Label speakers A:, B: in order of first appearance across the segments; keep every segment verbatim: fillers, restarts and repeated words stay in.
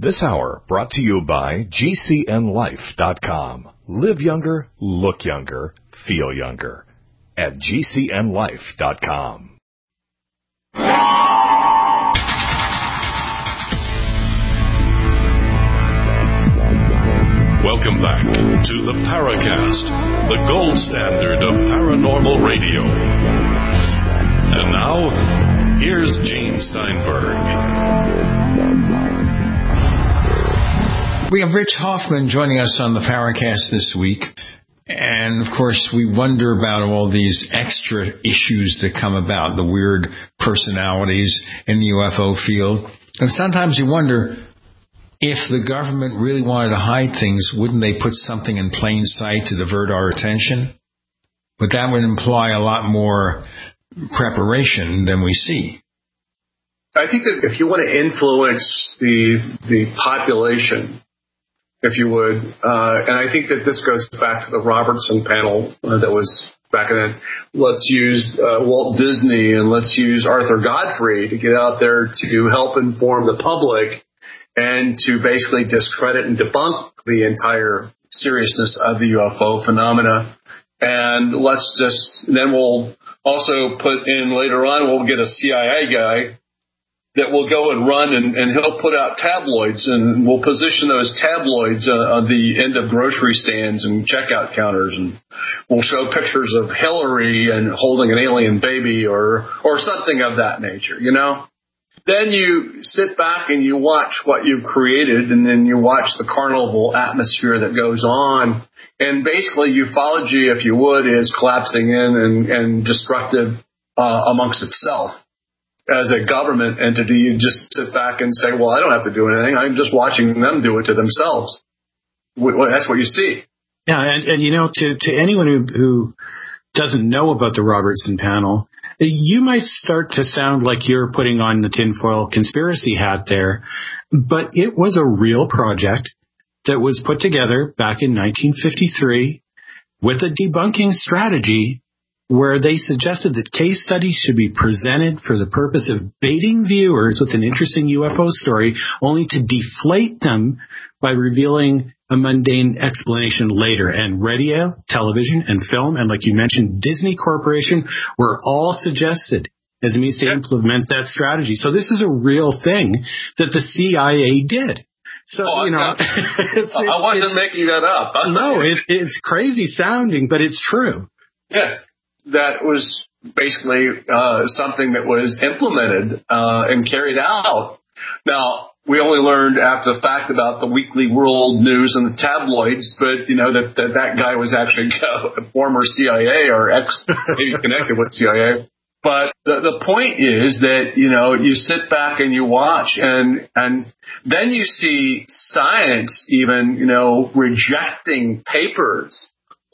A: This hour brought to you by G C N life dot com. Live younger, look younger, feel younger at G C N life dot com.
B: Welcome back to the Paracast, the gold standard of paranormal radio. And now, here's Gene Steinberg.
C: We have Rich Hoffman joining us on the Paracast this week. And, of course, we wonder about all these extra issues that come about, the weird personalities in the U F O field. And sometimes you wonder, if the government really wanted to hide things, wouldn't they put something in plain sight to divert our attention? But that would imply a lot more preparation than we see.
D: I think that if you want to influence the the population, if you would, uh, and I think that this goes back to the Robertson panel uh, that was back in then, let's use uh, Walt Disney and let's use Arthur Godfrey to get out there to help inform the public and to basically discredit and debunk the entire seriousness of the U F O phenomena. And let's just, then we'll also put in later on, we'll get a C I A guy that will go and run and, and he'll put out tabloids, and we'll position those tabloids uh, on the end of grocery stands and checkout counters, and we'll show pictures of Hillary and holding an alien baby or or something of that nature, you know? Then you sit back and you watch what you've created, and then you watch the carnival atmosphere that goes on. And basically ufology, if you would, is collapsing in and, and destructive uh, amongst itself. As a government entity, you just sit back and say, well, I don't have to do anything. I'm just watching them do it to themselves. That's what you see.
E: Yeah, and, and you know, to, to anyone who, who doesn't know about the Robertson panel, you might start to sound like you're putting on the tinfoil conspiracy hat there, but it was a real project that was put together back in nineteen fifty-three with a debunking strategy where they suggested that case studies should be presented for the purpose of baiting viewers with an interesting U F O story, only to deflate them by revealing a mundane explanation later. And radio, television, and film, and like you mentioned, Disney Corporation, were all suggested as a means to implement that strategy. So this is a real thing that the C I A did. So, oh, you know, it's, it's,
D: I wasn't it's, making that up.
E: No, it, it's crazy sounding, but it's true.
D: Yeah. That was basically uh, something that was implemented uh, and carried out. Now, we only learned after the fact about the Weekly World News and the tabloids, but, you know, that that, that guy was actually a former C I A or ex, maybe connected with C I A. But the, the point is that, you know, you sit back and you watch, and and then you see science even, you know, rejecting papers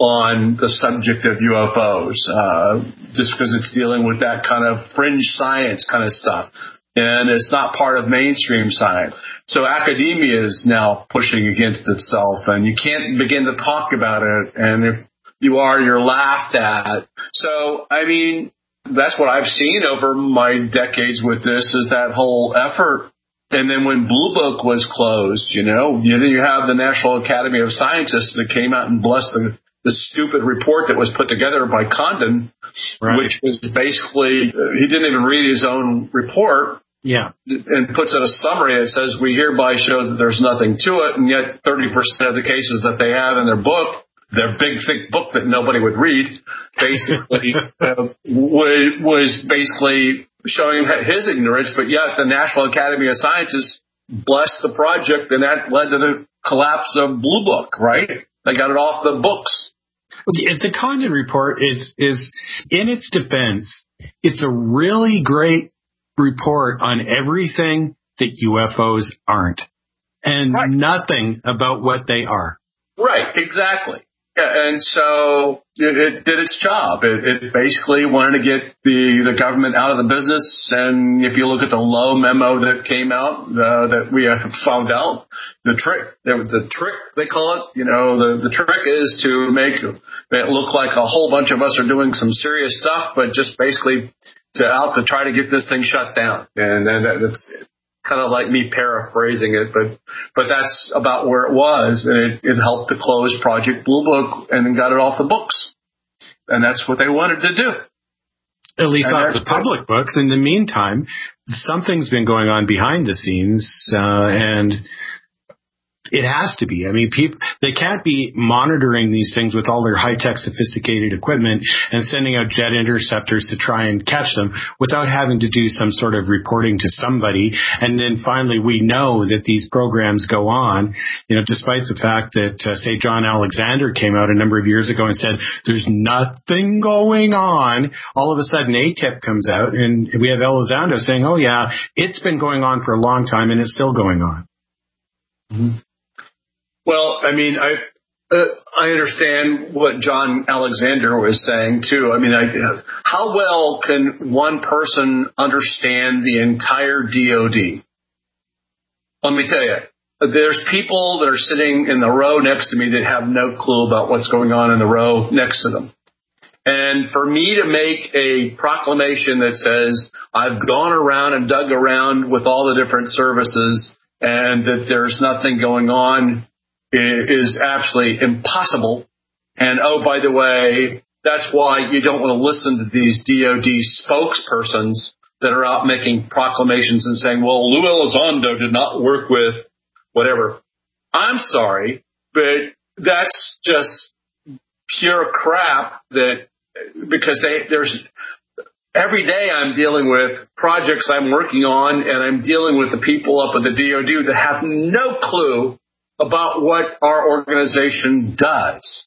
D: on the subject of U F Os, uh, just because it's dealing with that kind of fringe science kind of stuff. And it's not part of mainstream science. So academia is now pushing against itself, and you can't begin to talk about it. And if you are, you're laughed at. So, I mean, that's what I've seen over my decades with this, is that whole effort. And then when Blue Book was closed, you know, you, you have the National Academy of Scientists that came out and blessed the the stupid report that was put together by Condon, right, which was basically, uh, he didn't even read his own report.
E: Yeah.
D: And puts out a summary that says, we hereby show that there's nothing to it, and yet thirty percent of the cases that they have in their book, their big, thick book that nobody would read, basically uh, was basically showing his ignorance, but yet the National Academy of Sciences blessed the project, and that led to the collapse of Blue Book, right? They got it off the books.
E: The Condon report is, is, in its defense, it's a really great report on everything that U F Os aren't, and right, nothing about what they are.
D: Right, exactly. Yeah, and so it, it did its job. It, it basically wanted to get the, the government out of the business. And if you look at the Lowe memo that came out, uh, that we have found out, the trick, the, the trick they call it, you know, the, the trick is to make it look like a whole bunch of us are doing some serious stuff, but just basically to out to try to get this thing shut down. And, and that's kind of like me paraphrasing it, but but that's about where it was, and it, it helped to close Project Blue Book and then got it off the books, and that's what they wanted to do.
E: At least
D: and
E: off the public books. In the meantime, something's been going on behind the scenes, uh, and it has to be. I mean, people, they can't be monitoring these things with all their high-tech, sophisticated equipment and sending out jet interceptors to try and catch them without having to do some sort of reporting to somebody. And then finally, we know that these programs go on, you know, despite the fact that, uh, say, John Alexander came out a number of years ago and said, there's nothing going on. All of a sudden, A T I P comes out, and we have Elizondo saying, oh, yeah, it's been going on for a long time, and it's still going on.
D: Mm-hmm. Well, I mean, I uh, I understand what John Alexander was saying, too. I mean, I, how well can one person understand the entire D O D? Let me tell you, there's people that are sitting in the row next to me that have no clue about what's going on in the row next to them. And for me to make a proclamation that says I've gone around and dug around with all the different services and that there's nothing going on is absolutely impossible. And, oh, by the way, that's why you don't want to listen to these D O D spokespersons that are out making proclamations and saying, well, Lou Elizondo did not work with whatever. I'm sorry, but that's just pure crap that because they, there's every day I'm dealing with projects I'm working on, and I'm dealing with the people up at the D O D that have no clue about what our organization does.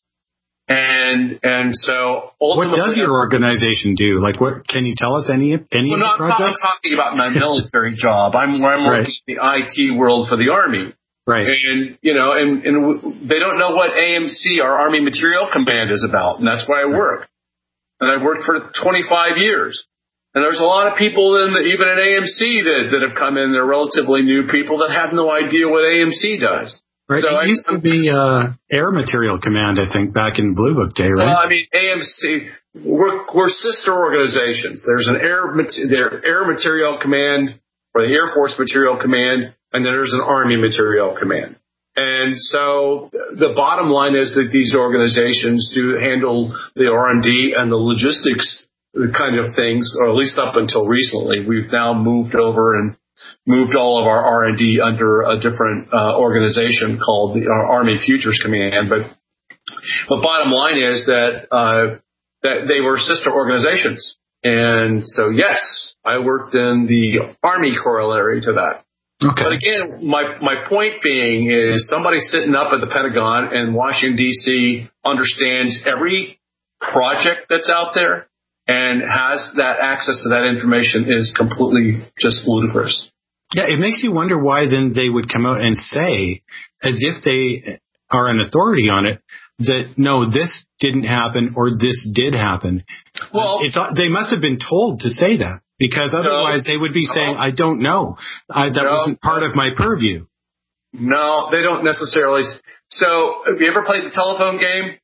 D: And and so
E: what does your organization do? Like, what can you tell us? Any any
D: well,
E: of the projects?
D: I'm talking about my military job. I'm I'm
E: right.
D: working in the I T world for the Army.
E: Right.
D: And you know, and and they don't know what A M C, our Army Material Command, is about, and that's why I work. And I've worked for twenty-five years. And there's a lot of people in the, even at A M C that that have come in. They're relatively new people that have no idea what A M C does.
E: Right. So it I, used to be uh, Air Material Command, I think, back in Blue Book day, right?
D: Well, I mean, A M C, we're, we're sister organizations. There's an Air, there, Air Material Command, or the Air Force Material Command, and then there's an Army Material Command. And so the bottom line is that these organizations do handle the R and D and the logistics kind of things, or at least up until recently. We've now moved over and moved all of our R and D under a different uh, organization called the uh, Army Futures Command. But the bottom line is that uh, that they were sister organizations. And so, yes, I worked in the Army corollary to that. Okay. But again, my, my point being is somebody sitting up at the Pentagon in Washington, D C understands every project that's out there and has that access to that information is completely just ludicrous.
E: Yeah, it makes you wonder why then they would come out and say, as if they are an authority on it, that, no, this didn't happen or this did happen. Well, it's, they must have been told to say that, because otherwise no, they would be no, saying, I don't know. I, that no, wasn't part of my purview.
D: No, they don't necessarily. So have you ever played the telephone game?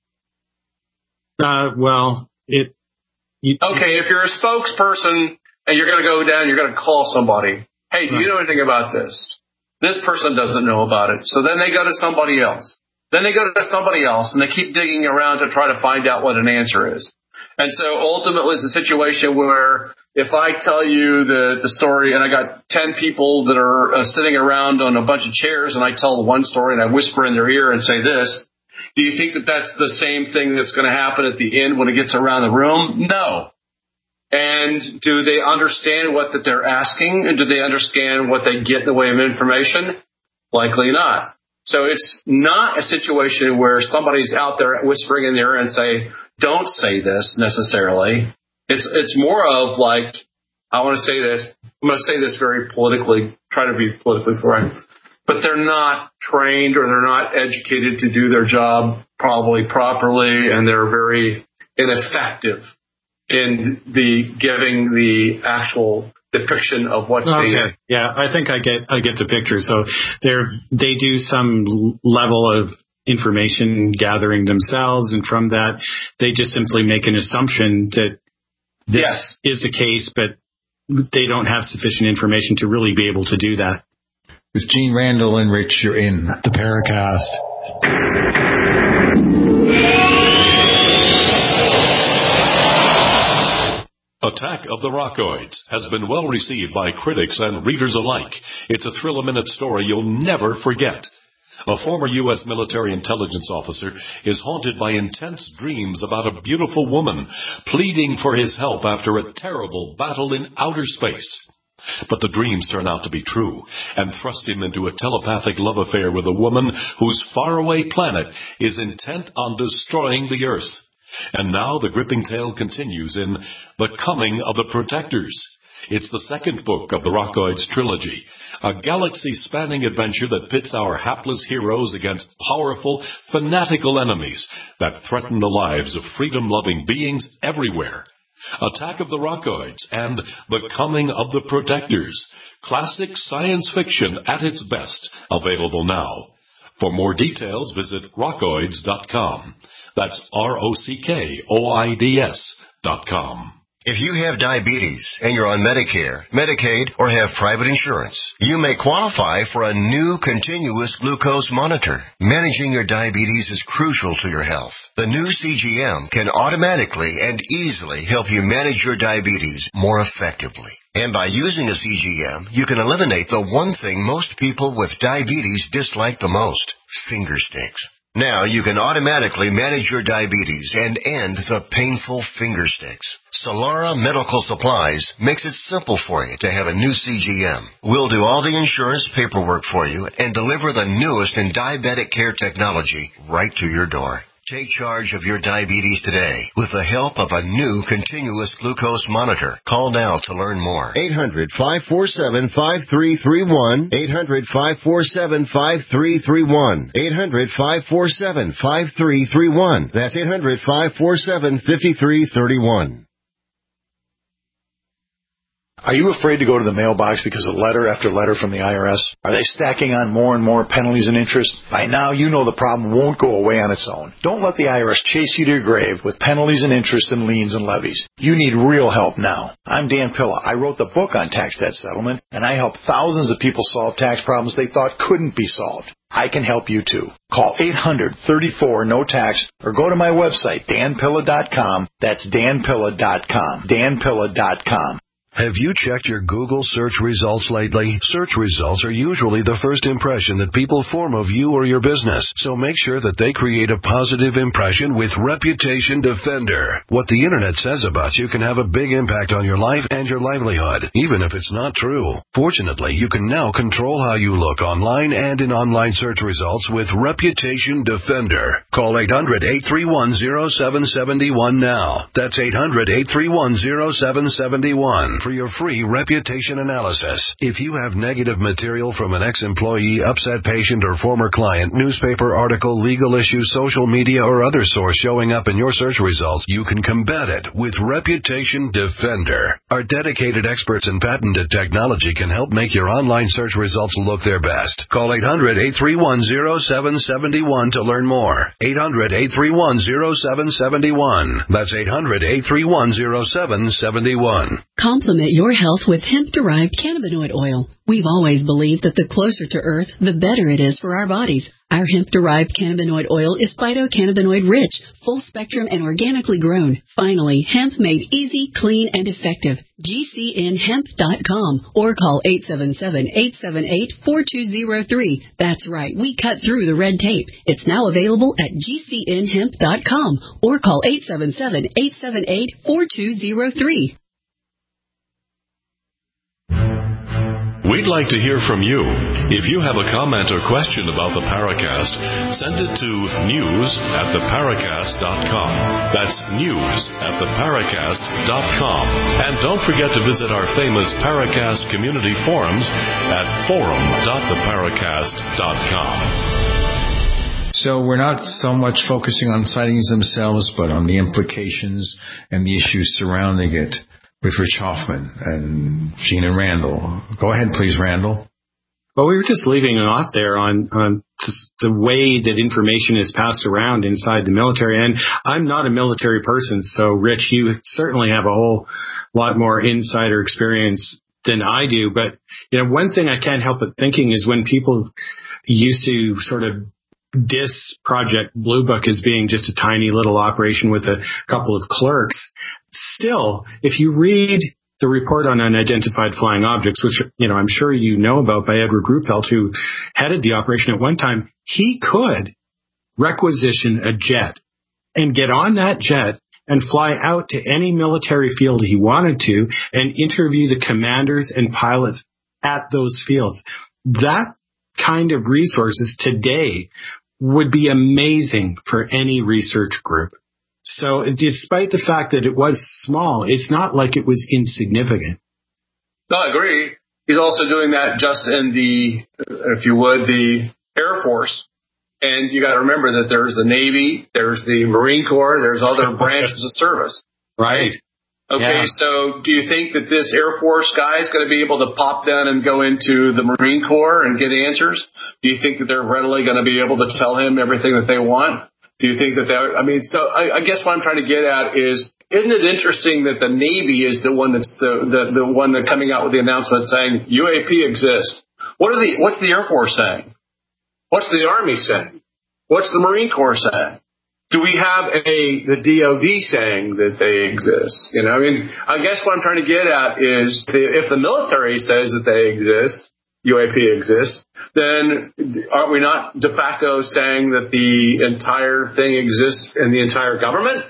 E: Uh, well, it... You,
D: okay, if you're a spokesperson and you're going to go down, you're going to call somebody. Hey, do you know anything about this? This person doesn't know about it. So then they go to somebody else. Then they go to somebody else, and they keep digging around to try to find out what an answer is. And so ultimately it's a situation where if I tell you the, the story and I got ten people that are uh, sitting around on a bunch of chairs, and I tell the one story and I whisper in their ear and say this, do you think that that's the same thing that's going to happen at the end when it gets around the room? No. And do they understand what that they're asking? And do they understand what they get in the way of information? Likely not. So it's not a situation where somebody's out there whispering in their ear and say, don't say this necessarily. It's it's more of like, I want to say this. I'm going to say this very politically, try to be politically correct. But they're not trained or they're not educated to do their job probably properly, and they're very ineffective in the giving the actual depiction of what's
E: okay.
D: being.
E: Yeah, I think I get I get the picture. So they're they do some level of information gathering themselves, and from that they just simply make an assumption that this
D: yes.
E: is the case, but they don't have sufficient information to really be able to do that.
C: With Gene Randall and Rich, you're in the Paracast.
B: Attack of the Rockoids has been well received by critics and readers alike. It's a thrill-a-minute story you'll never forget. A former U S military intelligence officer is haunted by intense dreams about a beautiful woman pleading for his help after a terrible battle in outer space. But the dreams turn out to be true and thrust him into a telepathic love affair with a woman whose faraway planet is intent on destroying the Earth. And now the gripping tale continues in The Coming of the Protectors. It's the second book of the Rockoids trilogy, a galaxy-spanning adventure that pits our hapless heroes against powerful, fanatical enemies that threaten the lives of freedom-loving beings everywhere. Attack of the Rockoids and The Coming of the Protectors. Classic science fiction at its best. Available now. For more details, visit rockoids dot com. That's R O C K O I D S dot com.
F: If you have diabetes and you're on Medicare, Medicaid, or have private insurance, you may qualify for a new continuous glucose monitor. Managing your diabetes is crucial to your health. The new C G M can automatically and easily help you manage your diabetes more effectively. And by using a C G M, you can eliminate the one thing most people with diabetes dislike the most, finger sticks. Now you can automatically manage your diabetes and end the painful finger sticks. Solara Medical Supplies makes it simple for you to have a new C G M. We'll do all the insurance paperwork for you and deliver the newest in diabetic care technology right to your door. Take charge of your diabetes today with the help of a new continuous glucose monitor. Call now to learn more. eight hundred, five four seven, five three three one. eight hundred, five four seven, five three three one. eight hundred, five four seven, five three three one. That's eight hundred, five four seven, five three three one.
G: Are you afraid to go to the mailbox because of letter after letter from the I R S? Are they stacking on more and more penalties and interest? By now, you know the problem won't go away on its own. Don't let the I R S chase you to your grave with penalties and interest and liens and levies. You need real help now. I'm Dan Pilla. I wrote the book on tax debt settlement, and I help thousands of people solve tax problems they thought couldn't be solved. I can help you too. Call eight hundred, thirty-four, no tax or go to my website, dan pilla dot com. That's dan pilla dot com. dan pilla dot com.
H: Have you checked your Google search results lately? Search results are usually the first impression that people form of you or your business, so make sure that they create a positive impression with Reputation Defender. What the Internet says about you can have a big impact on your life and your livelihood, even if it's not true. Fortunately, you can now control how you look online and in online search results with Reputation Defender. Call eight hundred, eight three one, zero seven seven one now. That's eight hundred, eight three one, zero seven seven one. For your free reputation analysis. If you have negative material from an ex-employee, upset patient, or former client, newspaper article, legal issue, social media, or other source showing up in your search results, you can combat it with Reputation Defender. Our dedicated experts in patented technology can help make your online search results look their best. Call eight hundred, eight three one, zero seven seven one to learn more. eight hundred, eight three one, zero seven seven one. That's eight hundred, eight three one, zero seven seven one.
I: Complement your health with hemp-derived cannabinoid oil. We've always believed that the closer to Earth, the better it is for our bodies. Our hemp-derived cannabinoid oil is phytocannabinoid rich, full spectrum, and organically grown. Finally, hemp made easy, clean, and effective. G C N hemp dot com or call eight seven seven, eight seven eight, four two zero three. That's right, we cut through the red tape. It's now available at G C N hemp dot com or call eight seven seven, eight seven eight, four two zero three.
B: We'd like to hear from you. If you have a comment or question about the Paracast, send it to news at the paracast dot com. That's news at the paracast dot com. And don't forget to visit our famous Paracast community forums at forum dot the paracast dot com.
C: So we're not so much focusing on sightings themselves, but on the implications and the issues surrounding it. With Rich Hoffman and Gene and Randall. Go ahead, please, Randall.
E: Well, we were just leaving off there on, on the way that information is passed around inside the military. And I'm not a military person, so Rich, you certainly have a whole lot more insider experience than I do. But, you know, one thing I can't help but thinking is when people used to sort of diss Project Blue Book as being just a tiny little operation with a couple of clerks, still, if you read the report on unidentified flying objects, which, you know, I'm sure you know about, by Edward Ruppelt, who headed the operation at one time, he could requisition a jet and get on that jet and fly out to any military field he wanted to and interview the commanders and pilots at those fields. That kind of resources today would be amazing for any research group. So despite the fact that it was small, it's not like it was insignificant.
D: No, I agree. He's also doing that just in the, if you would, the Air Force. And you got to remember that there's the Navy, there's the Marine Corps, there's other branches of service.
E: Right.
D: Okay,
E: Yeah.
D: so do you think that this Air Force guy is going to be able to pop down and go into the Marine Corps and get answers? Do you think that they're readily going to be able to tell him everything that they want? Do you think that that, I mean, so I, I guess what I'm trying to get at is, isn't it interesting that the Navy is the one that's the, the, the one that coming out with the announcement saying U A P exists? What are the, what's the Air Force saying? What's the Army saying? What's the Marine Corps saying? Do we have a, the D O D saying that they exist? You know, I mean, I guess what I'm trying to get at is if the military says that they exist, U A P exists, then aren't we not de facto saying that the entire thing exists in the entire government?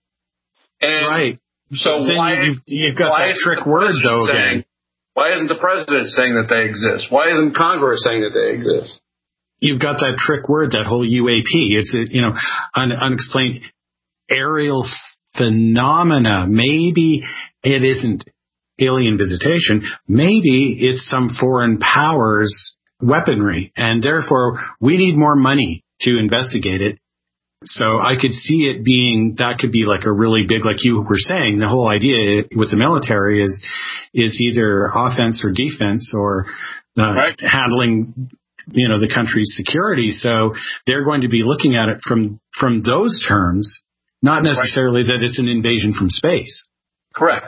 D: And
E: right.
D: So
E: then
D: why,
E: you've, you've got
D: why
E: that trick word, though,
D: saying,
E: again.
D: Why isn't the president saying that they exist? Why isn't Congress saying that they exist?
E: You've got that trick word, that whole U A P. It's, you know, un, unexplained aerial phenomena. Maybe it isn't alien visitation. Maybe it's some foreign powers weaponry, and therefore we need more money to investigate it. So I could see it being, that could be like a really big, like you were saying, the whole idea with the military is, is either offense or defense or uh, right. handling, you know, the country's security. So they're going to be looking at it from, from those terms, not necessarily right. that it's an invasion from space.
D: Correct.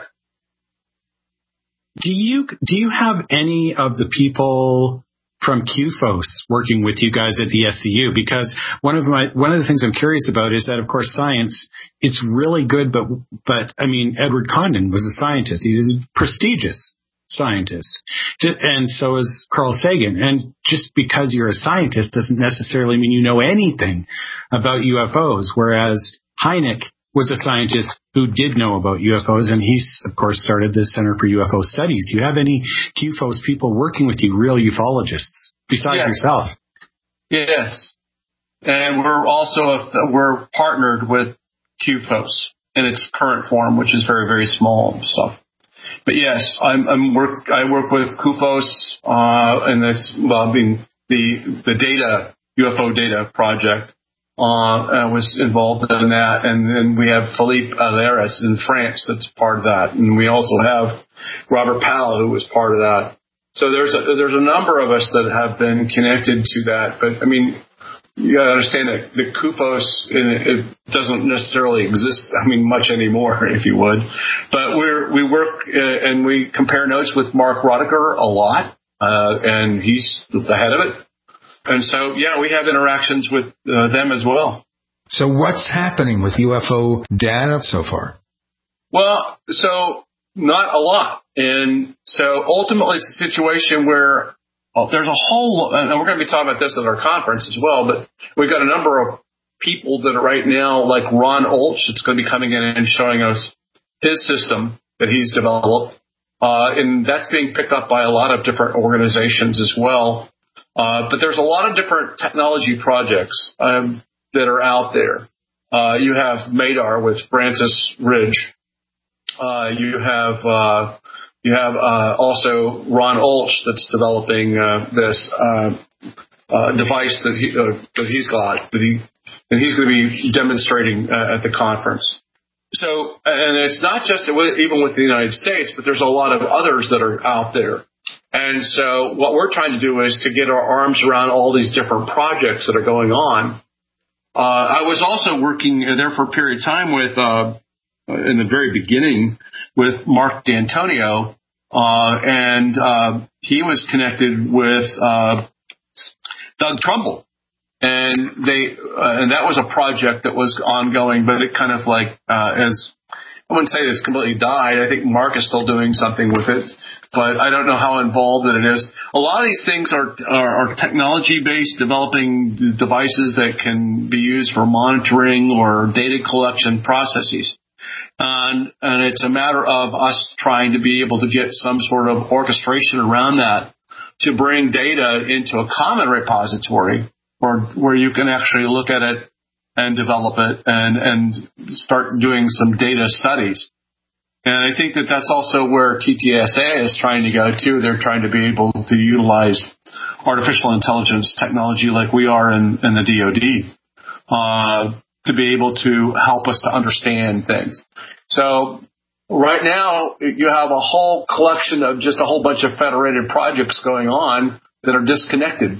E: Do you, do you have any of the people from Q F O S working with you guys at the S C U? Because one of my, one of the things I'm curious about is that, of course, science, it's really good, but, but I mean, Edward Condon was a scientist. He was a prestigious scientist. And so is Carl Sagan. And just because you're a scientist doesn't necessarily mean you know anything about U F Os, whereas Hynek was a scientist who did know about U F Os, and he's, of course, started the Center for U F O Studies. Do you have any Q F O S people working with you, real ufologists, besides yes. yourself?
D: Yes. And we're also, we're partnered with Q F O S in its current form, which is very, very small stuff. But yes, I'm, I'm work, I work with Q F O S uh, in this, well, I mean, the, the data, U F O data project. Uh, I was involved in that, and then we have Philippe Alaris in France that's part of that, and we also have Robert Powell who was part of that. So there's a, there's a number of us that have been connected to that. But I mean, you got to understand that the Q F O S it doesn't necessarily exist. I mean, much anymore, if you would. But we're we work uh, and we compare notes with Mark Roediger a lot, uh, and he's the head of it. And so, yeah, we have interactions with uh, them as well.
C: So what's happening with U F O data so far?
D: Well, so not a lot. And so ultimately it's a situation where well, there's a whole, and we're going to be talking about this at our conference as well, but we've got a number of people that are right now, like Ron Olch, that's going to be coming in and showing us his system that he's developed. Uh, and that's being picked up by a lot of different organizations as well. Uh, but there's a lot of different technology projects um, that are out there. Uh, you have MADAR with Francis Ridge. Uh, you have uh, you have uh, also Ron Olch that's developing uh, this uh, uh, device that he uh, that he's got that he that he's going to be demonstrating uh, at the conference. So, and it's not just even with the United States, but there's a lot of others that are out there. And so what we're trying to do is to get our arms around all these different projects that are going on. Uh, I was also working there for a period of time with, uh, in the very beginning, with Mark D'Antonio, uh, and uh, he was connected with uh, Doug Trumbull. And they, uh, and that was a project that was ongoing, but it kind of like, uh, as I wouldn't say it's completely died. I think Mark is still doing something with it, but I don't know how involved it is. A lot of these things are, are, are technology-based, developing devices that can be used for monitoring or data collection processes. And, and it's a matter of us trying to be able to get some sort of orchestration around that to bring data into a common repository or where you can actually look at it and develop it and, and start doing some data studies. And I think that that's also where T T S A is trying to go to. They're trying to be able to utilize artificial intelligence technology like we are in, in the D O D uh, to be able to help us to understand things. So right now you have a whole collection of just a whole bunch of federated projects going on that are disconnected.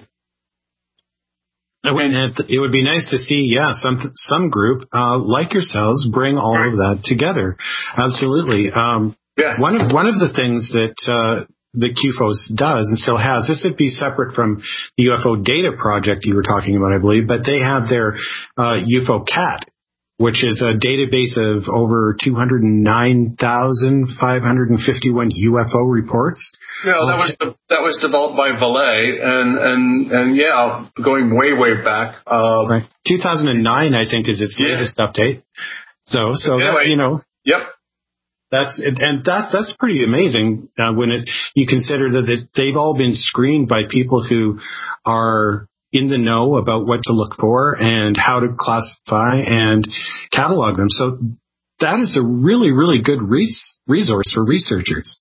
E: And it would be nice to see, yeah, some some group uh, like yourselves bring all right. of that together. Absolutely. Um,
D: yeah.
E: One of one of the things that uh, the Q F O S does and still has, this would be separate from the U F O data project you were talking about, I believe, but they have their uh, U F O CAT, which is a database of over two hundred nine thousand five hundred fifty-one U F O reports.
D: No, that was that was developed by Valet, and and and yeah, going way way back. Uh,
E: right, two thousand nine, I think, is its yeah. latest update. So so
D: anyway,
E: that, you know,
D: yep,
E: that's and that's that's pretty amazing uh, when it you consider that it, they've all been screened by people who are in the know about what to look for and how to classify and catalog them. So that is a really really good res- resource for researchers.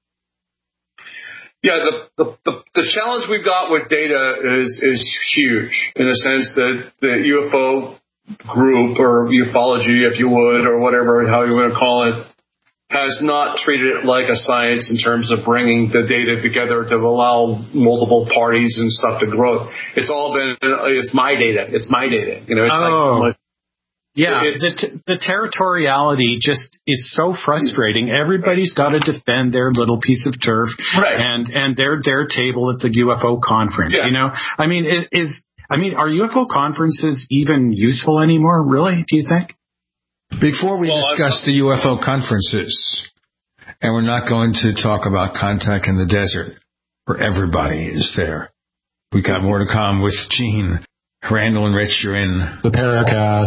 D: Yeah, the, the, the, the challenge we've got with data is, is huge in the sense that the U F O group or ufology, if you would, or whatever, how you want to call it, has not treated it like a science in terms of bringing the data together to allow multiple parties and stuff to grow. It's all been, it's my data. It's my data. You know, it's
E: oh.
D: like,
E: Yeah, the, t- the territoriality just is so frustrating. Everybody's got to defend their little piece of turf
D: right.
E: and, and their their table at the U F O conference.
D: Yeah.
E: You know, I mean, is, is I mean, are U F O conferences even useful anymore? Really? Do you think?
C: Before we well, discuss I'm, the U F O conferences, and we're not going to talk about Contact in the Desert, where everybody is there. We got more to come with Gene, Randall, and Rich. You're in
J: the Paracast.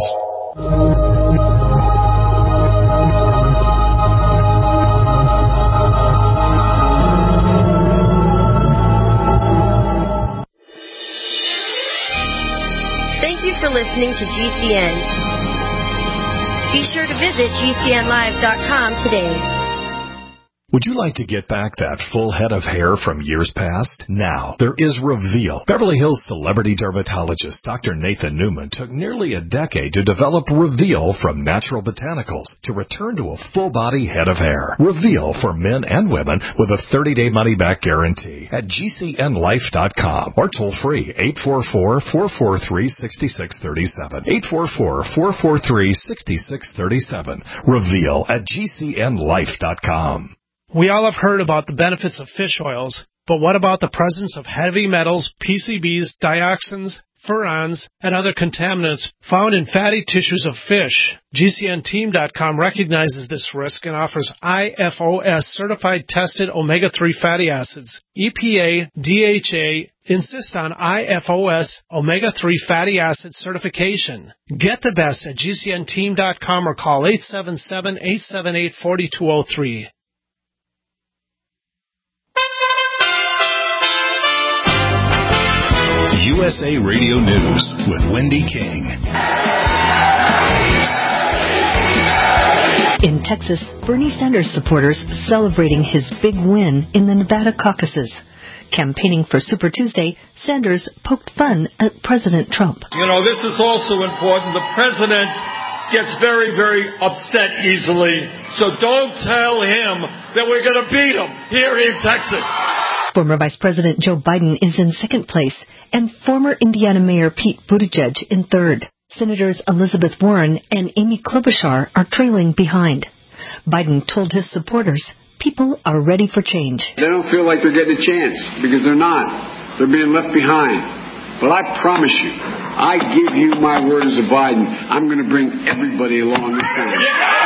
K: Thank you for listening to G C N. Be sure to visit G C N live dot com today.
A: Would you like to get back that full head of hair from years past? Now, there is Reveal. Beverly Hills celebrity dermatologist Doctor Nathan Newman took nearly a decade to develop Reveal from natural botanicals to return to a full-body head of hair. Reveal for men and women with a thirty-day money-back guarantee at G C N life dot com or toll-free eight four four, four four three, six six three seven. eight four four, four four three, six six three seven. Reveal at G C N life dot com.
L: We all have heard about the benefits of fish oils, but what about the presence of heavy metals, P C Bs, dioxins, furans, and other contaminants found in fatty tissues of fish? G C N team dot com recognizes this risk and offers I F O S certified tested omega three fatty acids. E P A, D H A insist on I F O S omega three fatty acid certification. Get the best at G C N team dot com or call eight seven seven, eight seven eight, four two zero three.
A: U S A Radio News with Wendy King.
M: In Texas, Bernie Sanders supporters celebrating his big win in the Nevada caucuses. Campaigning for Super Tuesday, Sanders poked fun at President Trump.
N: You know, this is also important. The president gets very, very upset easily. So don't tell him that we're going to beat him here in Texas.
M: Former Vice President Joe Biden is in second place, and former Indiana Mayor Pete Buttigieg in third. Senators Elizabeth Warren and Amy Klobuchar are trailing behind. Biden told his supporters people are ready for change.
J: They don't feel like they're getting a chance because they're not. They're being left behind. But I promise you, I give you my word as a Biden, I'm going to bring everybody along this time.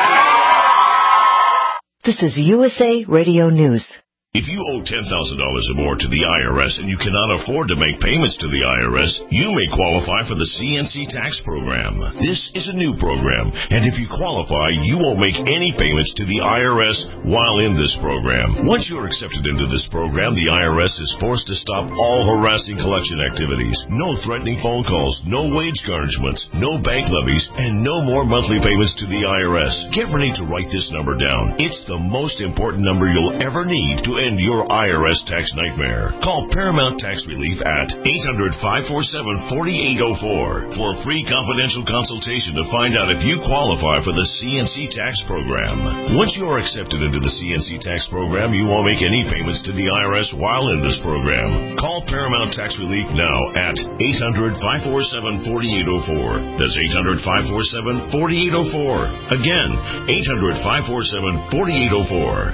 M: This is U S A Radio News.
O: If you owe ten thousand dollars or more to the I R S and you cannot afford to make payments to the I R S, you may qualify for the C N C tax program. This is a new program, and if you qualify, you won't make any payments to the I R S while in this program. Once you're accepted into this program, the I R S is forced to stop all harassing collection activities. No threatening phone calls, no wage garnishments, no bank levies, and no more monthly payments to the I R S. Get ready to write this number down. It's the most important number you'll ever need to end your I R S tax nightmare. Call Paramount Tax Relief at eight hundred, five four seven, four eight zero four for a free confidential consultation to find out if you qualify for the C N C tax program. Once you are accepted into the C N C tax program, you won't make any payments to the I R S while in this program. Call Paramount Tax Relief now at eight hundred, five four seven, four eight zero four. That's eight hundred, five four seven, four eight zero four. Again, eight hundred, five four seven, four eight zero four.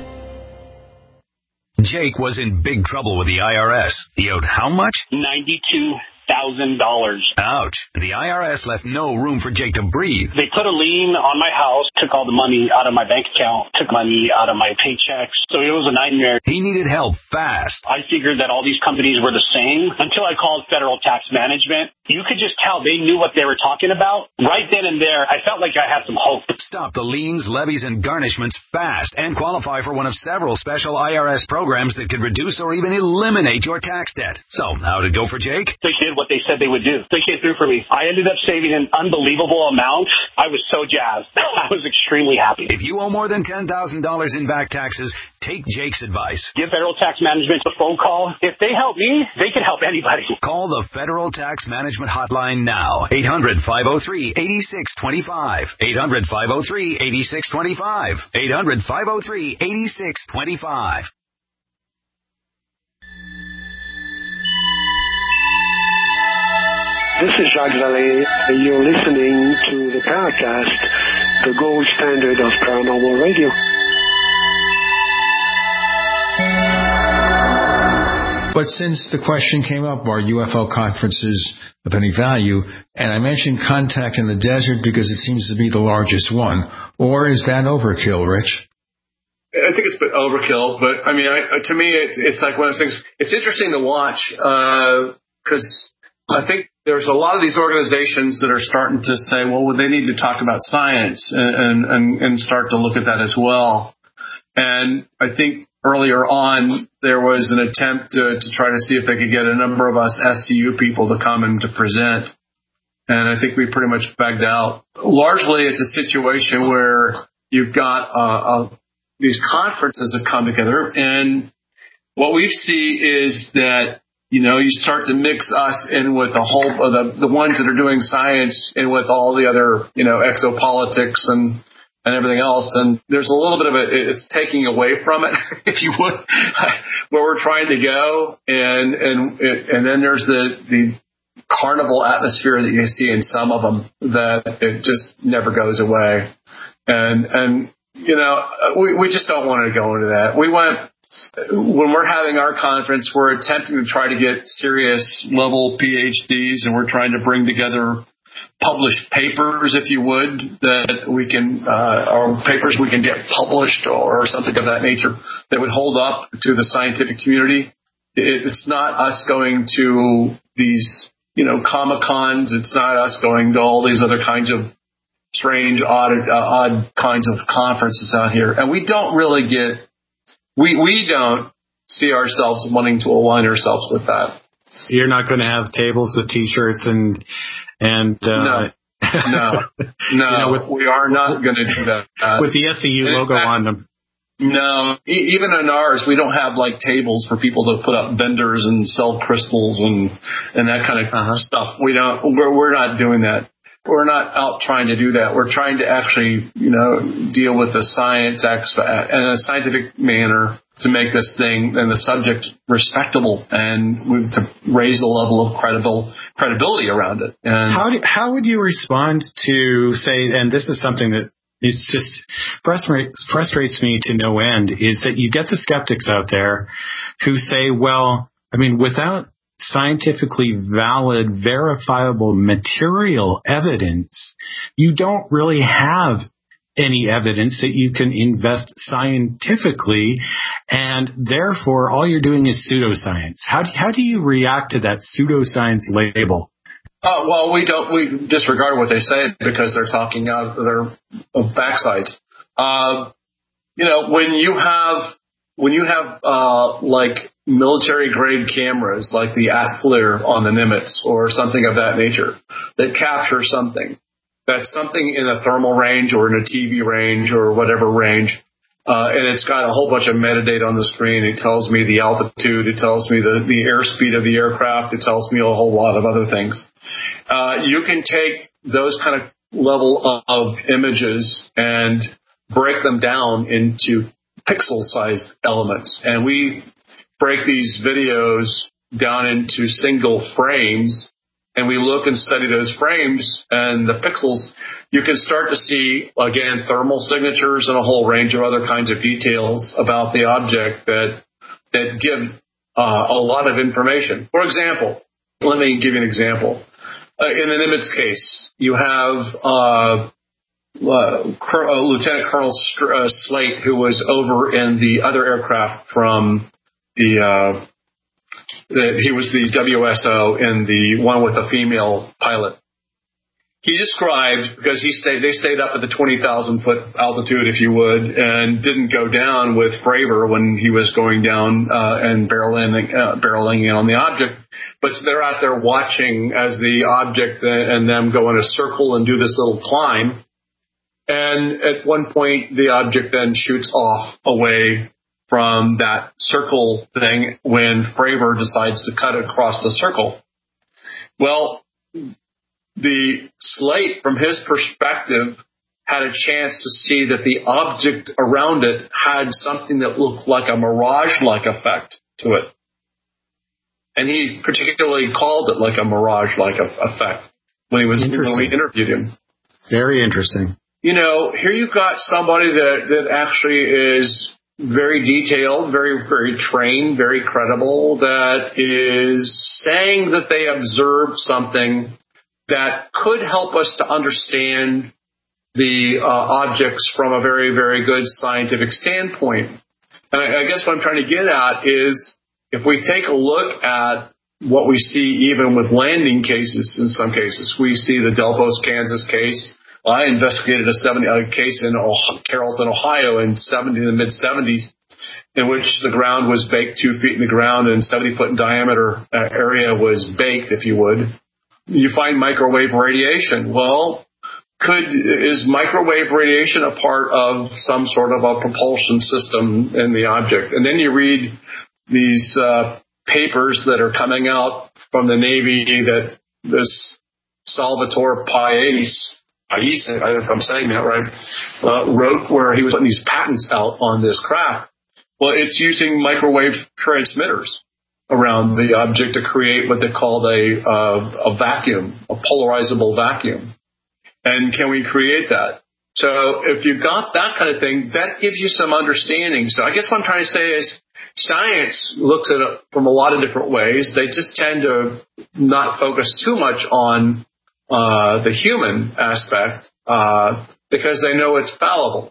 P: Jake was in big trouble with the I R S. He owed how much?
Q: ninety-two thousand dollars.
P: Ouch. The I R S left no room for Jake to breathe.
Q: They put a lien on my house, took all the money out of my bank account, took money out of my paychecks. So it was a nightmare.
P: He needed help fast.
Q: I figured that all these companies were the same until I called Federal Tax Management. You could just tell they knew what they were talking about. Right then and there, I felt like I had some hope.
P: Stop the liens, levies, and garnishments fast and qualify for one of several special I R S programs that could reduce or even eliminate your tax debt. So, how'd it go for Jake?
Q: They did what they said they would do. They came through for me. I ended up saving an unbelievable amount. I was so jazzed. I was extremely happy.
P: If you owe more than ten thousand dollars in back taxes, take Jake's advice.
Q: Give Federal Tax Management a phone call. If they help me, they can help anybody.
P: Call the Federal Tax Management Hotline now. eight hundred, five oh three, eight six two five. eight hundred, five oh three, eight six two five. eight hundred, five oh three, eight six two five.
R: This is Jacques Vallée, and you're listening to the Paracast, the gold standard of paranormal radio.
C: But since the question came up, are U F O conferences of any value? And I mentioned Contact in the Desert because it seems to be the largest one. Or is that overkill, Rich?
D: I think it's a bit overkill, but I mean, I, to me, it's, it's like one of those things. It's interesting to watch because uh, I think there's a lot of these organizations that are starting to say, well, they need to talk about science and, and, and start to look at that as well. And I think earlier on, there was an attempt to, to try to see if they could get a number of us S C U people to come and to present. And I think we pretty much begged out. Largely, it's a situation where you've got uh, a, these conferences that come together. And what we see is that, you know, you start to mix us in with the whole, uh, the, the ones that are doing science and with all the other, you know, exopolitics and, and everything else. And there's a little bit of it, it's taking away from it, if you would, where we're trying to go. And, and, and then there's the, the carnival atmosphere that you see in some of them that it just never goes away. And, and, you know, we, we just don't want to go into that. We went, when we're having our conference, we're attempting to try to get serious level P H Ds, and we're trying to bring together published papers, if you would, that we can, uh, or papers we can get published or something of that nature that would hold up to the scientific community. It, it's not us going to these, you know, Comic-Cons. It's not us going to all these other kinds of strange, odd, uh, odd kinds of conferences out here. And we don't really get, we, we don't see ourselves wanting to align ourselves with that.
E: You're not going to have tables with T-shirts and, and, uh,
D: no, no, no, you know, with, we are not going to do that.
E: With the S C U logo fact, on them.
D: No, e- even in ours, we don't have like tables for people to put up vendors and sell crystals and, and that kind of uh-huh. stuff. We don't, we're, we're not doing that. We're not out trying to do that. We're trying to actually, you know, deal with the science in a scientific manner to make this thing and the subject respectable and to raise the level of credible credibility around it. And
E: how do, how would you respond to, say, and this is something that it's just frustrates, frustrates me to no end, is that you get the skeptics out there who say, well, I mean, without scientifically valid, verifiable material evidence, you don't really have any evidence that you can invest scientifically, and therefore all you're doing is pseudoscience. How do, how do you react to that pseudoscience label?
D: Uh, well, we don't we disregard what they say because they're talking out of their backsides. Uh, you know, when you have when you have uh, like military grade cameras like the A T FLIR on the Nimitz or something of that nature that capture something. That's something in a thermal range or in a T V range or whatever range, uh, and it's got a whole bunch of metadata on the screen. It tells me the altitude. It tells me the, the airspeed of the aircraft. It tells me a whole lot of other things. Uh, you can take those kind of level of, of images and break them down into pixel-sized elements. And we break these videos down into single frames, and we look and study those frames and the pixels. You can start to see, again, thermal signatures and a whole range of other kinds of details about the object that that give uh, a lot of information. For example, let me give you an example. Uh, in the Nimitz case, you have uh, uh, Cur- uh, Lieutenant Colonel St- uh, Slate, who was over in the other aircraft from the uh, that he was the W S O in the one with the female pilot. He described, because he stayed, they stayed up at the twenty thousand foot altitude, if you would, and didn't go down with Fravor when he was going down uh, and barreling, uh, barreling in on the object. But they're out there watching as the object and them go in a circle and do this little climb. And at one point, the object then shoots off away from that circle thing when Fravor decides to cut across the circle. Well, the Slate, from his perspective, had a chance to see that the object around it had something that looked like a mirage-like effect to it. And he particularly called it like a mirage-like effect when he was when we interviewed him.
E: Very interesting.
D: You know, here you've got somebody that, that actually is very detailed, very, very trained, very credible, that is saying that they observed something that could help us to understand the uh, objects from a very, very good scientific standpoint. And I, I guess what I'm trying to get at is if we take a look at what we see even with landing cases in some cases, we see the Delphos, Kansas case. I investigated a seventy uh, case in Ohio, Carrollton, Ohio in seventy, in the mid-seventies, in which the ground was baked two feet in the ground and seventy foot in diameter uh, area was baked, if you would. You find microwave radiation. Well, could is microwave radiation a part of some sort of a propulsion system in the object? And then you read these uh, papers that are coming out from the Navy that this Salvatore Pais, Pais, if I'm saying that right, uh, wrote, where he was putting these patents out on this craft. Well, it's using microwave transmitters around the object to create what they called a uh, a vacuum, a polarizable vacuum. And can we create that? So if you've got that kind of thing, that gives you some understanding. So I guess what I'm trying to say is science looks at it from a lot of different ways. They just tend to not focus too much on uh, the human aspect uh, because they know it's fallible.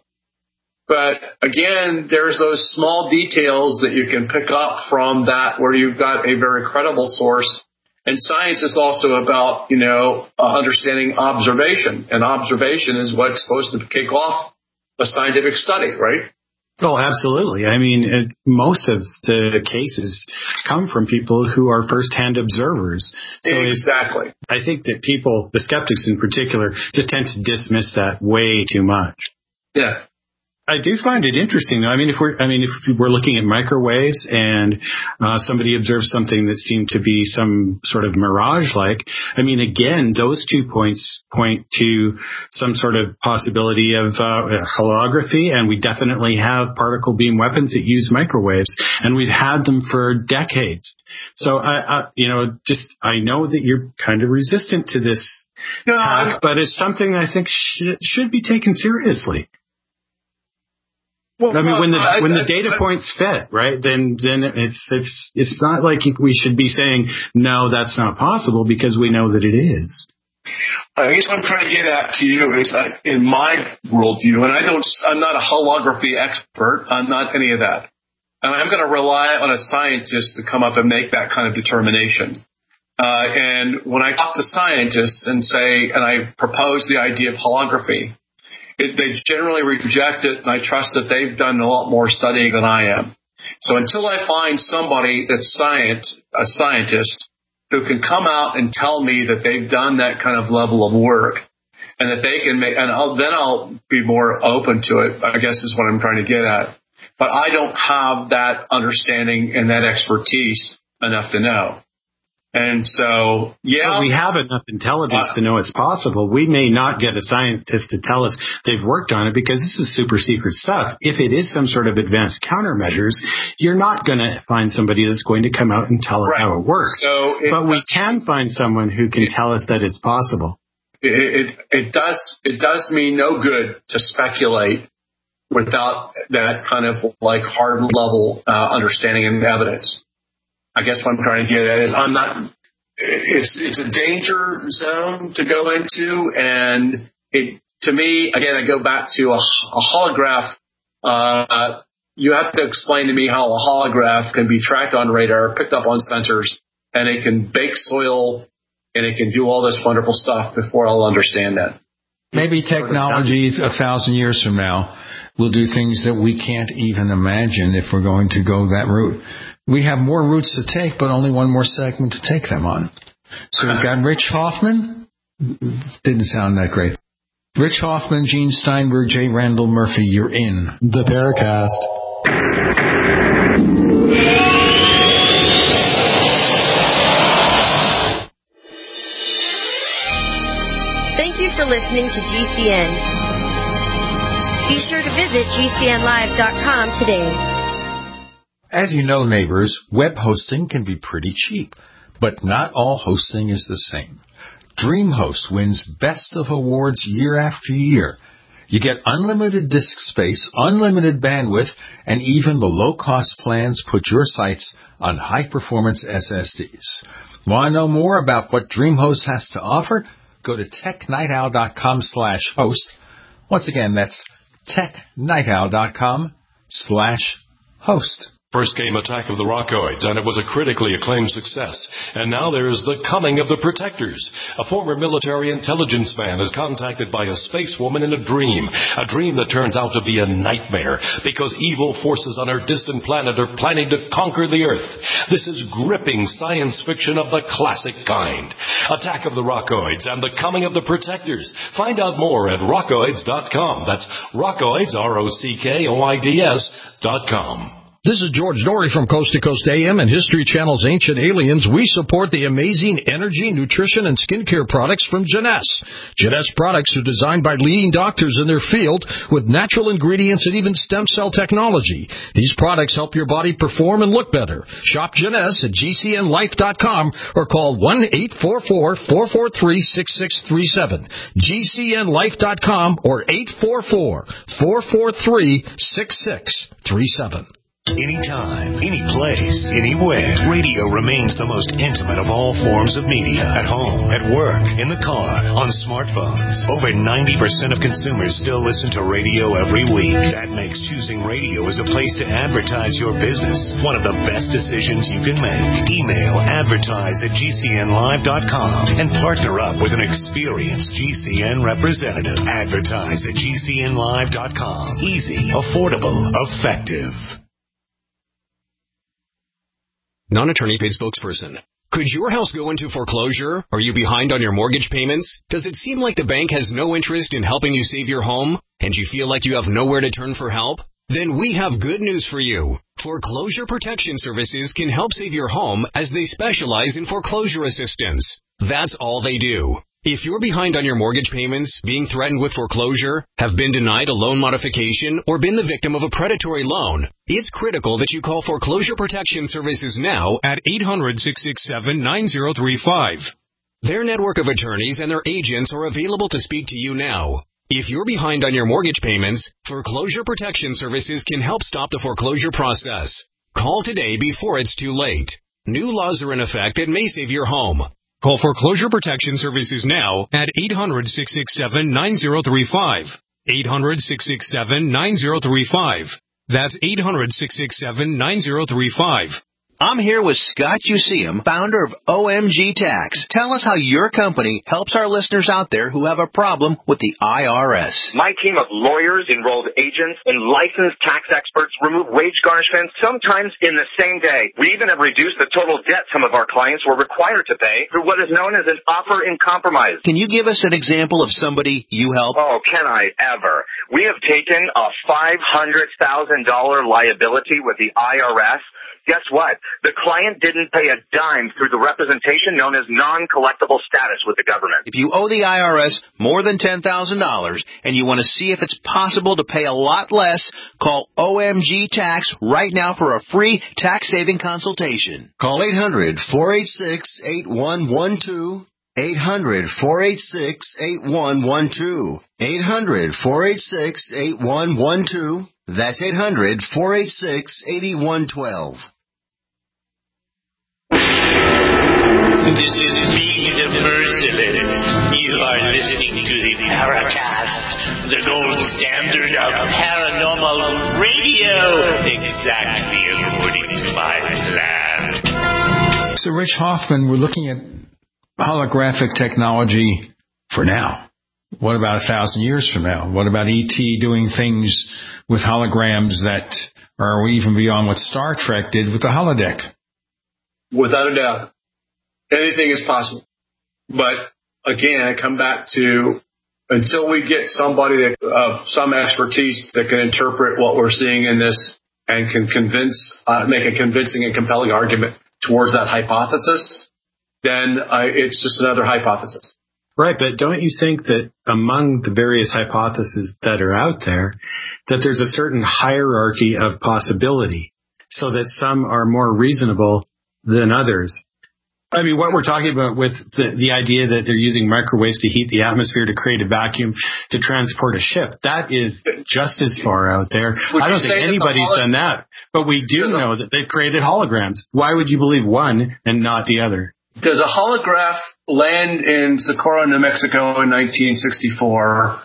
D: But again, there's those small details that you can pick up from that where you've got a very credible source. And science is also about, you know, uh, understanding observation. And observation is what's supposed to kick off a scientific study, right?
E: Oh, absolutely. I mean, it, most of the cases come from people who are firsthand observers. So
D: exactly.
E: I think that people, the skeptics in particular, just tend to dismiss that way too much.
D: Yeah.
E: I do find it interesting, though. I mean, if we're, I mean, if we're looking at microwaves and uh, somebody observes something that seemed to be some sort of mirage-like, I mean, again, those two points point to some sort of possibility of uh, holography, and we definitely have particle beam weapons that use microwaves, and we've had them for decades. So, I, I you know, just I know that you're kind of resistant to this
D: no,
E: talk, but it's something that I think sh- should be taken seriously. Well, I mean, when the I, when the data I, I, points fit, right? Then then it's it's it's not like we should be saying no, that's not possible, because we know that it is.
D: I guess what I'm trying to get at to you is that in my worldview, and I don't, I'm not a holography expert. I'm not any of that, and I'm going to rely on a scientist to come up and make that kind of determination. Uh, and when I talk to scientists and say, and I propose the idea of holography, It, they generally reject it, and I trust that they've done a lot more studying than I am. So until I find somebody that's science, a scientist who can come out and tell me that they've done that kind of level of work, and that they can make, and I'll, then I'll be more open to it, I guess is what I'm trying to get at. But I don't have that understanding and that expertise enough to know. And so, yeah.
E: Well, we have enough intelligence uh, to know it's possible. We may not get a scientist to tell us they've worked on it, because this is super secret stuff. If it is some sort of advanced countermeasures, you're not going to find somebody that's going to come out and tell us right. how it works.
D: So it,
E: but we can find someone who can it, tell us that it's possible.
D: It, it, it does it does me no good to speculate without that kind of like hard level uh, understanding and evidence. I guess what I'm trying to get at is I'm not. It's it's a danger zone to go into, and it to me again I go back to a, a holograph. Uh, you have to explain to me how a holograph can be tracked on radar, picked up on sensors, and it can bake soil, and it can do all this wonderful stuff before I'll understand that.
C: Maybe technology a thousand years from now will do things that we can't even imagine if we're going to go that route. We have more routes to take, but only one more segment to take them on. So we've got Rich Hoffman. Didn't sound that great. Rich Hoffman, Gene Steinberg, J. Randall Murphy, you're in the Paracast.
K: Thank you for listening to G C N. Be sure to visit G C N live dot com today.
C: As you know, neighbors, web hosting can be pretty cheap, but not all hosting is the same. DreamHost wins Best of Awards year after year. You get unlimited disk space, unlimited bandwidth, and even the low-cost plans put your sites on high-performance S S Ds. Want to know more about what DreamHost has to offer? Go to technightowl.com slash host. Once again, that's technightowl.com slash host.
B: First came Attack of the Rockoids, and it was a critically acclaimed success. And now there's The Coming of the Protectors. A former military intelligence man is contacted by a space woman in a dream, a dream that turns out to be a nightmare because evil forces on our distant planet are planning to conquer the Earth. This is gripping science fiction of the classic kind. Attack of the Rockoids and The Coming of the Protectors. Find out more at rockoids dot com. That's Rockoids, R O C K O I D S dot com.
S: This is George Dory from Coast to Coast A M and History Channel's Ancient Aliens. We support the amazing energy, nutrition, and skincare products from Jeunesse. Jeunesse products are designed by leading doctors in their field with natural ingredients and even stem cell technology. These products help your body perform and look better. Shop Jeunesse at G C N life dot com or call one eight four four, four four three, six six three seven. G C N life dot com or eight four four, four four three, six six three seven.
O: Anytime, any place, anywhere. Radio remains the most intimate of all forms of media. At home, at work, in the car, on smartphones. Over ninety percent of consumers still listen to radio every week. That makes choosing radio as a place to advertise your business one of the best decisions you can make. Email advertise at G C N live dot com and partner up with an experienced G C N representative. Advertise at G C N live dot com. Easy, affordable, effective.
T: Non-attorney paid spokesperson. Could your house go into foreclosure? Are you behind on your mortgage payments? Does it seem like the bank has no interest in helping you save your home, and you feel like you have nowhere to turn for help? Then we have good news for you. Foreclosure Protection Services can help save your home as they specialize in foreclosure assistance. That's all they do. If you're behind on your mortgage payments, being threatened with foreclosure, have been denied a loan modification, or been the victim of a predatory loan, it's critical that you call Foreclosure Protection Services now at eight hundred, six six seven, nine zero three five. Their network of attorneys and their agents are available to speak to you now. If you're behind on your mortgage payments, Foreclosure Protection Services can help stop the foreclosure process. Call today before it's too late. New laws are in effect that may save your home. Call Foreclosure Protection Services now at eight hundred, six six seven, nine zero three five. eight hundred, six six seven, nine zero three five. That's eight hundred, six six seven, nine zero three five.
U: I'm here with Scott Useum, founder of O M G Tax. Tell us how your company helps our listeners out there who have a problem with the I R S.
V: My team of lawyers, enrolled agents, and licensed tax experts remove wage garnishments sometimes in the same day. We even have reduced the total debt some of our clients were required to pay through what is known as an offer in compromise.
U: Can you give us an example of somebody you help?
V: Oh, can I ever? We have taken a five hundred thousand dollars liability with the I R S. Guess what? The client didn't pay a dime through the representation known as non-collectible status with the government.
U: If you owe the I R S more than ten thousand dollars and you want to see if it's possible to pay a lot less, call O M G Tax right now for a free tax-saving consultation.
F: Call eight hundred, four eight six, eight one one two. eight hundred, four eight six, eight one one two. eight hundred, four eight six, eight one one two. That's eight hundred, four eight six, eight one one two.
W: This is Being the Merciless. You are listening to the Paracast, the gold standard of paranormal radio, exactly according to my plan.
C: So, Rich Hoffman, we're looking at holographic technology for now. What about a thousand years from now? What about E T doing things with holograms that are even beyond what Star Trek did with the holodeck?
D: Without a doubt. Anything is possible. But again, I come back to until we get somebody that of uh, some expertise that can interpret what we're seeing in this and can convince, uh, make a convincing and compelling argument towards that hypothesis, then uh, it's just another hypothesis.
E: Right, but don't you think that among the various hypotheses that are out there, that there's a certain hierarchy of possibility, so that some are more reasonable than others? I mean, what we're talking about with the, the idea that they're using microwaves to heat the atmosphere to create a vacuum to transport a ship, that is just as far out there.
D: Would
E: I don't think anybody's holo- done that. But we do know a- that they've created holograms. Why would you believe one and not the other?
D: Does a holograph land in Socorro, New Mexico in nineteen sixty-four,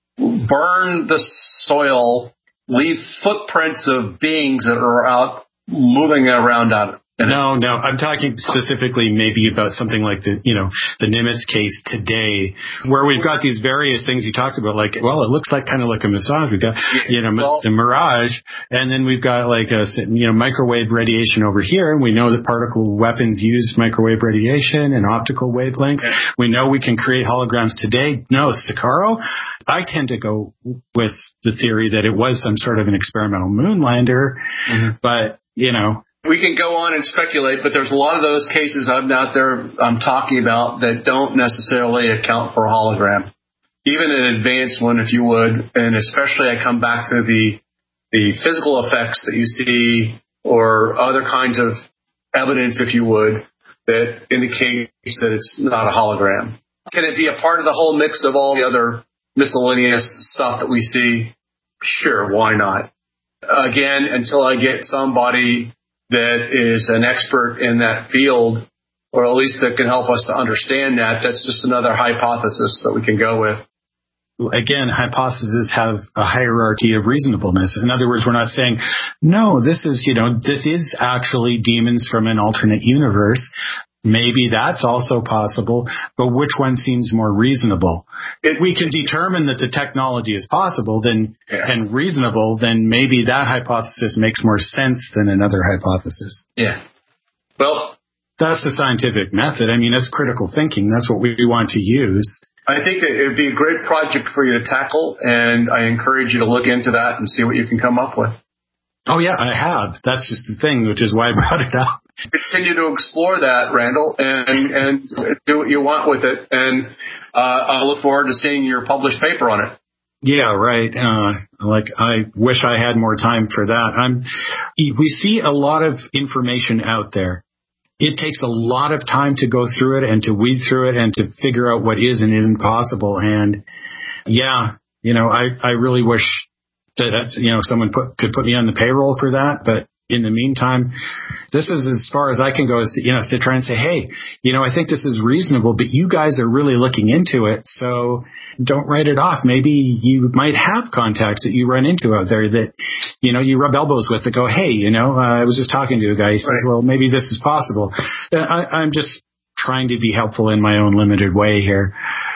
D: burn the soil, leave footprints of beings that are out moving around out of it?
E: No, no. I'm talking specifically maybe about something like the, you know, the Nimitz case today, where we've got these various things you talked about, like, well, it looks like kind of like a massage. We've got, you know, well, a mirage, and then we've got like a, you know, microwave radiation over here, and we know that particle weapons use microwave radiation and optical wavelengths. We know we can create holograms today. No, Socorro, I tend to go with the theory that it was some sort of an experimental moon lander, mm-hmm. but, you know,
D: we can go on and speculate, but there's a lot of those cases I'm out there I'm talking about that don't necessarily account for a hologram. Even an advanced one, if you would, and especially I come back to the the physical effects that you see or other kinds of evidence, if you would, that indicates that it's not a hologram. Can it be a part of the whole mix of all the other miscellaneous stuff that we see? Sure, why not? Again, until I get somebody that is an expert in that field, or at least that can help us to understand that, that's just another hypothesis that we can go with.
E: Again, hypotheses have a hierarchy of reasonableness. In other words, we're not saying, no, this is, you know, this is actually demons from an alternate universe. Maybe that's also possible, but which one seems more reasonable? If we can determine that the technology is possible then yeah. and reasonable, then maybe that hypothesis makes more sense than another hypothesis.
D: Yeah. Well,
E: that's the scientific method. I mean, that's critical thinking. That's what we want to use.
D: I think that it would be a great project for you to tackle, and I encourage you to look into that and see what you can come up with.
E: Oh, yeah, I have. That's just the thing, which is why I brought it up.
D: Continue to explore that, Randall, and, and do what you want with it. And uh, I look forward to seeing your published paper on it.
E: Yeah, right. Uh, like, I wish I had more time for that. I'm, we see a lot of information out there. It takes a lot of time to go through it and to weed through it and to figure out what is and isn't possible. And yeah, you know, I, I really wish that that's, you know, someone put, could put me on the payroll for that. But in the meantime, this is as far as I can go, is to, you know, to try and say, hey, you know, I think this is reasonable, but you guys are really looking into it. So don't write it off. Maybe you might have contacts that you run into out there that, you know, you rub elbows with that go, hey, you know, uh, I was just talking to a guy. He says, right. Well, maybe this is possible. I, I'm just trying to be helpful in my own limited way here.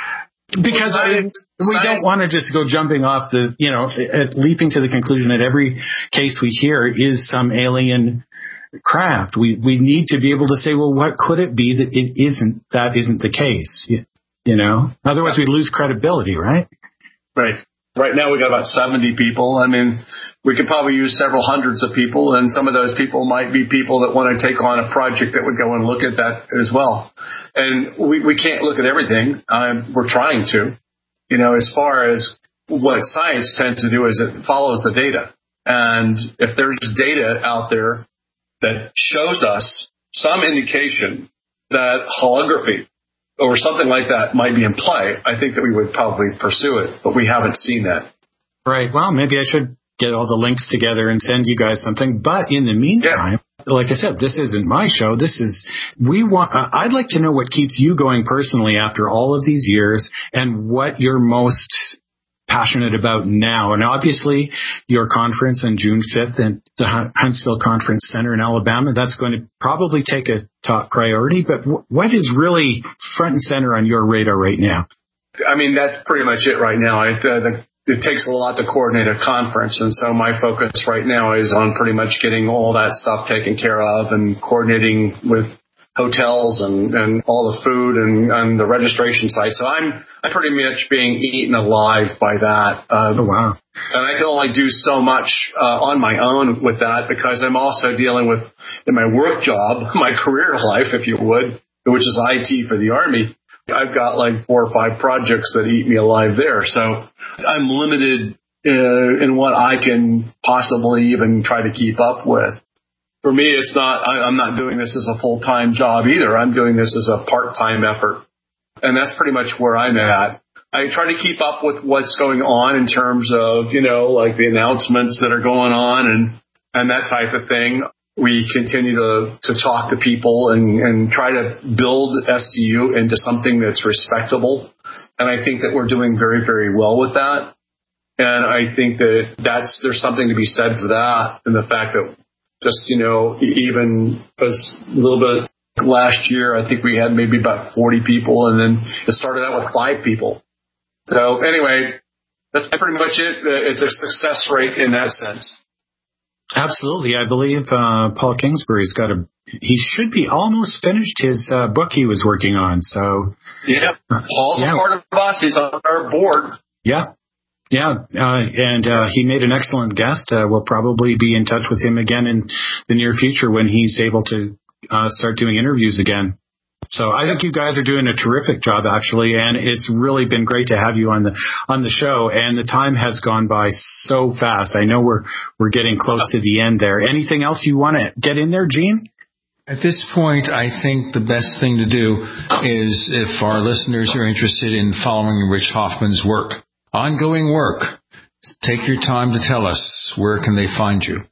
E: Because well, science, I, we science. don't want to just go jumping off the, you know, at leaping to the conclusion that every case we hear is some alien craft. We we need to be able to say, well, what could it be that it isn't? That isn't the case, you, you know. Otherwise, we lose credibility, right?
D: Right. Right now, we got about seventy people. I mean, we could probably use several hundreds of people, and some of those people might be people that want to take on a project that would go and look at that as well. And we, we can't look at everything. Um, we're trying to. You know, as far as what science tends to do is it follows the data. And if there's data out there that shows us some indication that holography or something like that might be in play, I think that we would probably pursue it, but we haven't seen that.
E: Right. Well, maybe I should get all the links together and send you guys something. But in the meantime, yeah. like I said, this isn't my show. This is, we want, uh, I'd like to know what keeps you going personally after all of these years and what you're most passionate about now. And obviously your conference on June fifth at the Huntsville Conference Center in Alabama, that's going to probably take a top priority. But w- what is really front and center on your radar right now?
D: I mean, that's pretty much it right now. I, uh, the, it takes a lot to coordinate a conference. And so my focus right now is on pretty much getting all that stuff taken care of and coordinating with hotels and, and all the food and, and the registration site. So I'm I'm pretty much being eaten alive by that. Uh,
E: oh, wow.
D: And I can only do so much uh, on my own with that because I'm also dealing with, in my work job, my career life, if you would, which is I T for the Army. I've got like four or five projects that eat me alive there. So I'm limited uh, in what I can possibly even try to keep up with. For me, it's not, I, I'm not doing this as a full-time job either. I'm doing this as a part-time effort. And that's pretty much where I'm at. I try to keep up with what's going on in terms of, you know, like the announcements that are going on and, and that type of thing. We continue to, to talk to people and, and try to build S C U into something that's respectable. And I think that we're doing very, very well with that. And I think that that's, there's something to be said for that and the fact that just, you know, even as a little bit last year, I think we had maybe about forty people, and then it started out with five people. So anyway, that's pretty much it. It's a success rate in that sense.
E: Absolutely. I believe uh, Paul Kingsbury's got a, he should be almost finished his uh, book he was working on. So
D: yeah, Paul's yeah. a part of us. He's on our board.
E: Yeah. Yeah, uh, and uh, he made an excellent guest. Uh, we'll probably be in touch with him again in the near future when he's able to uh, start doing interviews again. So I think you guys are doing a terrific job, actually, and it's really been great to have you on the on the show. And the time has gone by so fast. I know we're we're getting close to the end there. Anything else you want to get in there, Gene?
C: At this point, I think the best thing to do is, if our listeners are interested in following Rich Hoffman's work, ongoing work, take your time to tell us, where can they find you?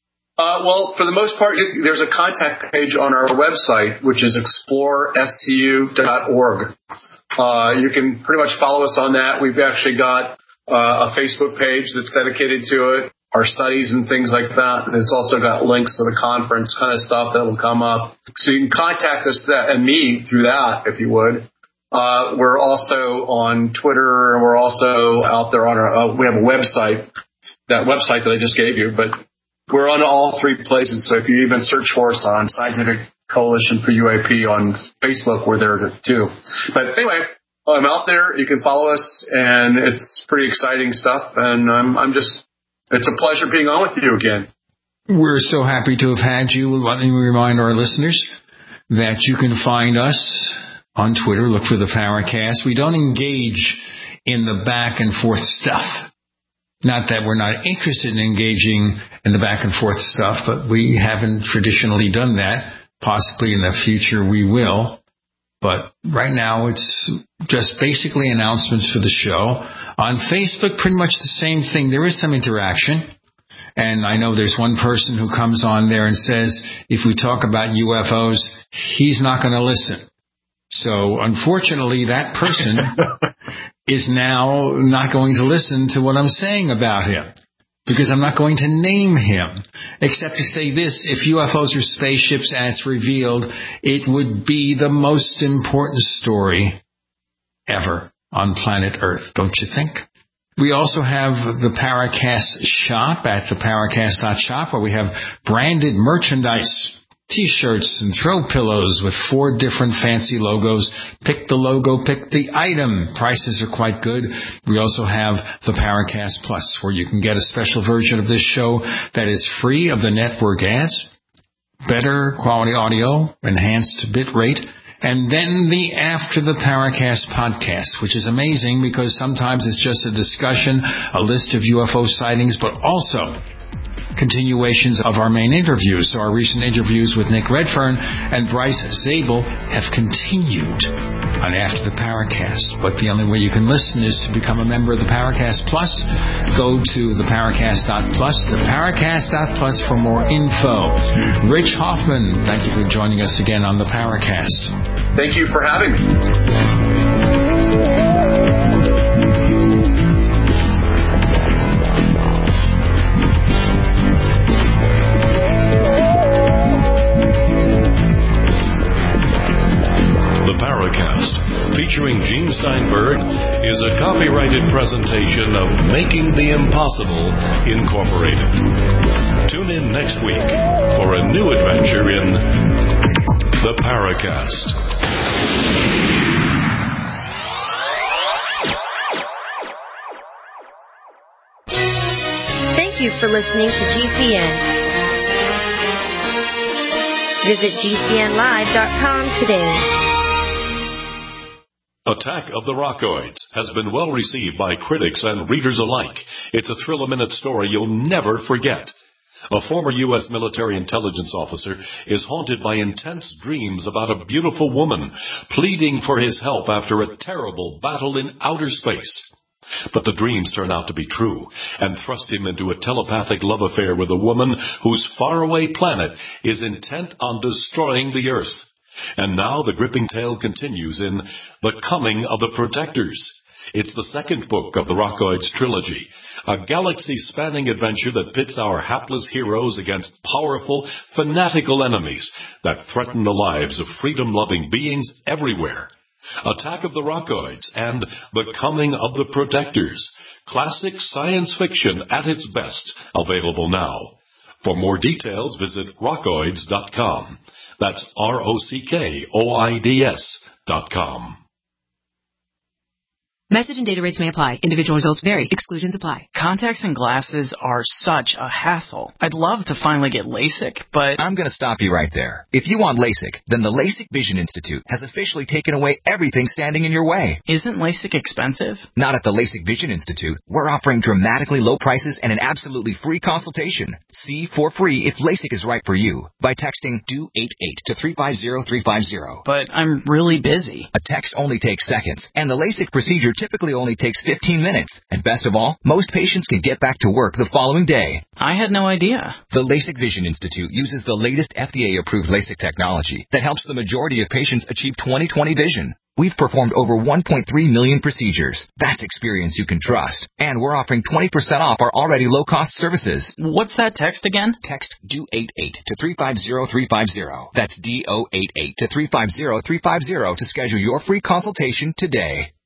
D: Uh, well, for the most part, there's a contact page on our website, which is explore S C U dot org. Uh, you can pretty much follow us on that. We've actually got uh, a Facebook page that's dedicated to it, our studies and things like that. And it's also got links to the conference kind of stuff that will come up. So you can contact us that, and me through that, if you would. Uh, we're also on Twitter, and we're also out there on our, uh, we have a website, that website that I just gave you, but we're on all three places. So if you even search for us on scientific Coalition for U A P on Facebook. We're there too. But anyway, I'm out there. You can follow us, and it's pretty exciting stuff. And I'm, I'm just, it's a pleasure being on with you again.
C: We're so happy to have had you. Let me remind our listeners that you can find us on Twitter. Look for the Paracast. We don't engage in the back and forth stuff. Not that we're not interested in engaging in the back and forth stuff, but we haven't traditionally done that. Possibly in the future we will. But right now it's just basically announcements for the show. On Facebook, pretty much the same thing. There is some interaction. And I know there's one person who comes on there and says, if we talk about U F Os, he's not going to listen. So unfortunately, that person is now not going to listen to what I'm saying about him. Because I'm not going to name him, except to say this: if U F Os are spaceships as revealed, it would be the most important story ever on planet Earth, don't you think? We also have the Paracast shop at the paracast dot shop, where we have branded merchandise. T-shirts and throw pillows with four different fancy logos. Pick the logo, pick the item. Prices are quite good. We also have the Paracast Plus, where you can get a special version of this show that is free of the network ads, better quality audio, enhanced bit rate, and then the After the Paracast podcast, which is amazing because sometimes it's just a discussion, a list of U F O sightings, but also continuations of our main interviews. So our recent interviews with Nick Redfern and Bryce Zabel have continued on After the Paracast. But the only way you can listen is to become a member of the Paracast Plus. Go to the paracast dot plus, the paracast dot plus for more info. Rich Hoffman, thank you for joining us again on the Paracast.
D: Thank you for having me.
B: Paracast, featuring Gene Steinberg, is a copyrighted presentation of Making the Impossible Incorporated. Tune in next week for a new adventure in the Paracast.
K: Thank you for listening to G C N. Visit G C N live dot com today.
B: Attack of the Rockoids has been well received by critics and readers alike. It's a thrill-a-minute story you'll never forget. A former U S military intelligence officer is haunted by intense dreams about a beautiful woman pleading for his help after a terrible battle in outer space. But the dreams turn out to be true and thrust him into a telepathic love affair with a woman whose faraway planet is intent on destroying the Earth. And now the gripping tale continues in The Coming of the Protectors. It's the second book of the Rockoids trilogy, a galaxy-spanning adventure that pits our hapless heroes against powerful, fanatical enemies that threaten the lives of freedom-loving beings everywhere. Attack of the Rockoids and The Coming of the Protectors. Classic science fiction at its best, available now. For more details, visit rockoids dot com. That's R O C K O I D S dot com.
G: Message and data rates may apply. Individual results vary. Exclusions apply.
H: Contacts and glasses are such a hassle. I'd love to finally get LASIK, but...
I: I'm going to stop you right there. If you want LASIK, then the LASIK Vision Institute has officially taken away everything standing in your way.
H: Isn't LASIK expensive?
I: Not at the LASIK Vision Institute. We're offering dramatically low prices and an absolutely free consultation. See for free if LASIK is right for you by texting D O eight eight to three five zero three five zero.
H: But I'm really busy.
I: A text only takes seconds, and the LASIK procedure typically only takes fifteen minutes. And best of all, most patients can get back to work the following day.
H: I had no idea.
I: The LASIK Vision Institute uses the latest F D A-approved LASIK technology that helps the majority of patients achieve twenty twenty vision. We've performed over one point three million procedures. That's experience you can trust. And we're offering twenty percent off our already low-cost services.
H: What's that text again?
I: Text D O eight eight to three five zero three five zero. That's D O eight eight to three five zero three five zero to schedule your free consultation today.